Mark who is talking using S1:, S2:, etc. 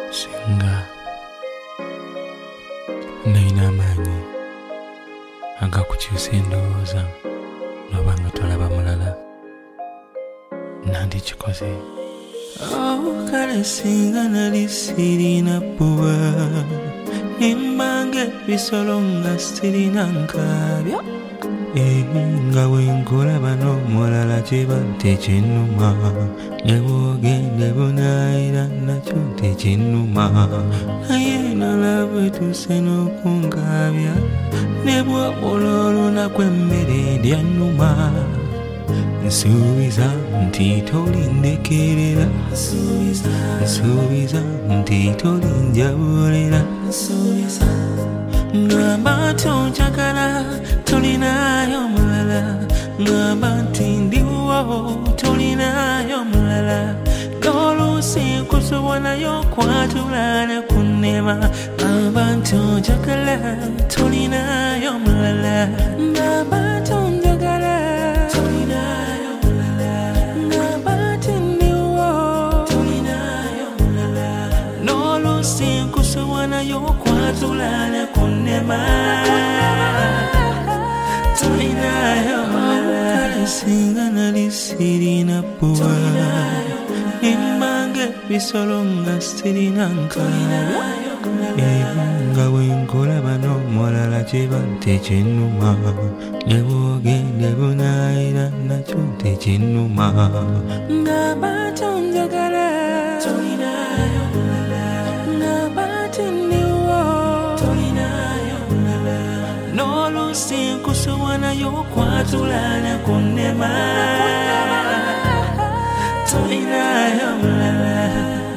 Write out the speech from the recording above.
S1: Singa nalina amaanyi agakukyusa endowooza noba nga tolaba mulala nandikikoze. Kale singa nali sirina bbuba nembange ebisolo nga sirina nkaabya nga bwenkulaba n'omulala kiba tekinnuma ne bwogende bunaayira nakyo tekinnuma naye nolaba etuuse n'okunkaabya ne bw'obula olunaku emmere ndyannuma nsuubiza nti tolindekerera nsuubiza nti tolinjabulira ngamba tonjagala tolinayo mulala ngamba nti ndiwo tolinayo mulala n'oluusi nkusobolayo kwatula ne kunnema ngamba ntonjagala tolinayo mulala ngamba tonjagala tolinayo mulala ngamba nti ndiwo tolinayo mulala n'oluusi nkusobolayo kwatula ne kunnema tolinayo mulala. Singa nali sirina bbuba nembange ebisolo nga sirina nkaabya nga bwenkulaba n'omulala kiba tekinnuma ne bwogende bunaayira nakyo tekinnuma ngamba tonjagala tolinayo mulala ngamba nti ndiwo tolinayo mulala n'oluusi nkusobolayo kwatula ne kunnema tolinayo mulala.